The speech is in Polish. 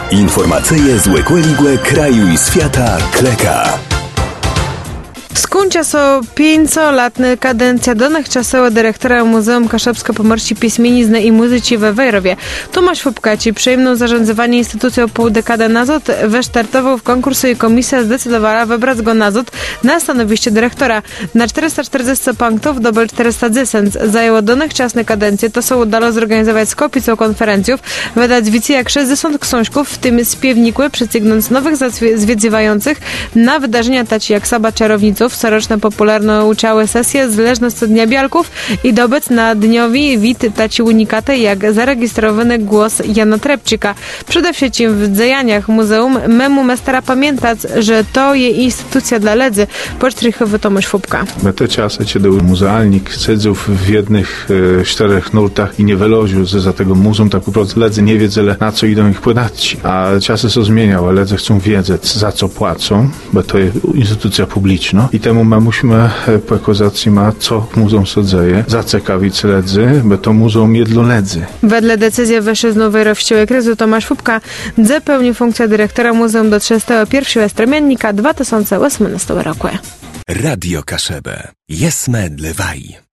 Informacyje z łekłe kraju i świata kleka. Скунча со 5-летная каденция dotychczasowego dyrektora Muzeum Kaszubsko-Pomorskiej Pieśmienizny i Muzyki we Wejrowie. Tomasz Fupkaci przejmą zarządzanie instytucją pół dekady nazad, wystartował w konkursu i komisja zdecydowała wybrać go nazad na stanowiście dyrektora. Na 440 punktów dobył 410. Zajęło dotychczasne kadencje, to są udało zorganizować skopicą konferencjów, wydać więcej jak 60 książków, w tym spiewnikły, przyciągnąć nowych zwiedzających na wydarzenia takie jak Saba Czarowniców, coroczne popularne uczały sesje zależność od Dnia Bialków i dobyć na dniowi wid taci unikaty jak zarejestrowany głos Jana Trepczyka. Przede wszystkim w dzejaniach muzeum memu mestara pamiętać, że to jest instytucja dla ledzy, podstrychowy Tomasz Fupka. W te czasy, kiedy muzealnik siedzów w jednych czterech nurtach i nie wyloził za tego muzeum, tak po prostu ledzy nie wiedzą, na co idą ich płynać. A czasy się zmieniały, ledzy chcą wiedzieć, za co płacą, bo to jest instytucja publiczna. I temu musimy po ekozacji ma, co muzeum się dzieje, zaciekawić ledzy, bo to muzeum jest dla ledzy. Wedle decyzji wyszły z nowej rowściowej kryzu Tomasz Fupka zapełni funkcję dyrektora muzeum do 31 października 2018 roku. Radio Kaszebę. Jesme dlewaj.